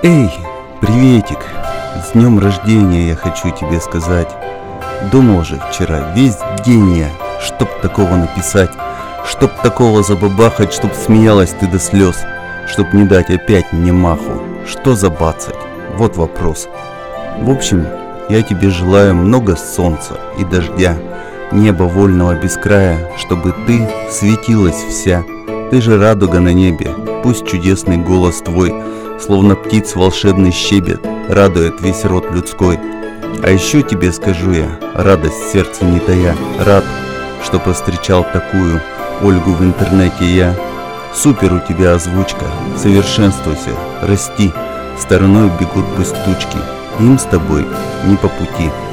Эй, приветик! С днем рождения я хочу тебе сказать. Думал же вчера, весь день я, чтоб такого написать, чтоб такого забабахать, чтоб смеялась ты до слез, чтоб не дать опять мне маху. Что забацать? Вот вопрос. В общем, я тебе желаю много солнца и дождя, неба вольного без края, чтобы ты светилась вся. Ты же радуга на небе, пусть чудесный голос твой, словно птиц волшебный щебет, радует весь род людской. А еще тебе скажу я, радость сердца не тая, рад, что повстречал такую Ольгу в интернете я. Супер у тебя озвучка, совершенствуйся, расти, стороной бегут пусть тучки, им с тобой не по пути.